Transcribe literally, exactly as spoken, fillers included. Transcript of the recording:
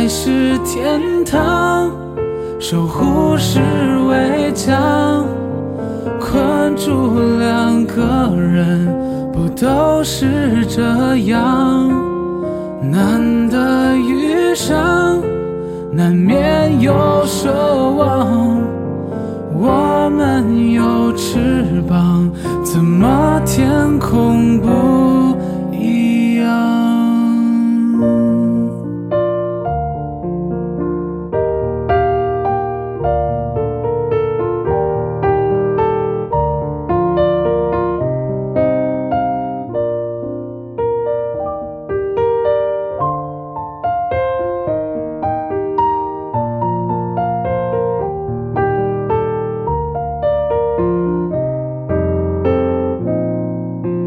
爱是天堂，守护是围墙，困住两个人，不都是这样？难得遇上，难免有守望。我们有翅膀，怎么天空不